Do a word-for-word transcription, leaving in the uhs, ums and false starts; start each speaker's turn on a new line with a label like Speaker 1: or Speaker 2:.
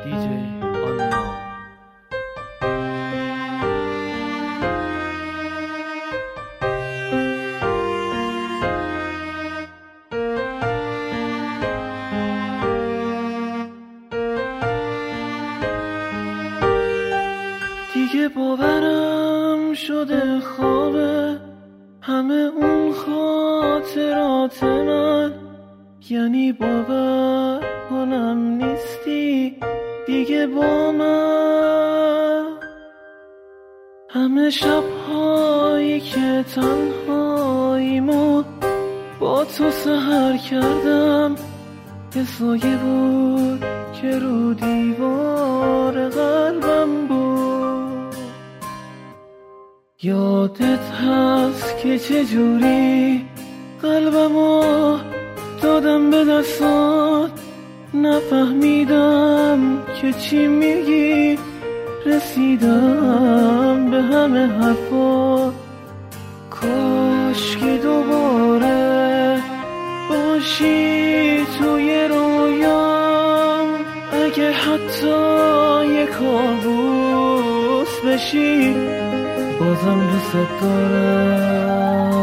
Speaker 1: دیجی آنا. دیگه باورم شده خوابه همه اون خاطرات من، یعنی باور کنم نیستی دیگه با من. همه شب‌هایی که تنهاییمو با تو سحر کردم، یه سایه بود که رو دیوار قلبم بود. یادت هست که چجوری قلبمو دادم به دستات، نفهمیدم که چی میگی، رسیدم به همه حرفا. کاش که دوباره باشی توی رویام، اگه حتی یه کابوس بشی، بازم دوست دارم.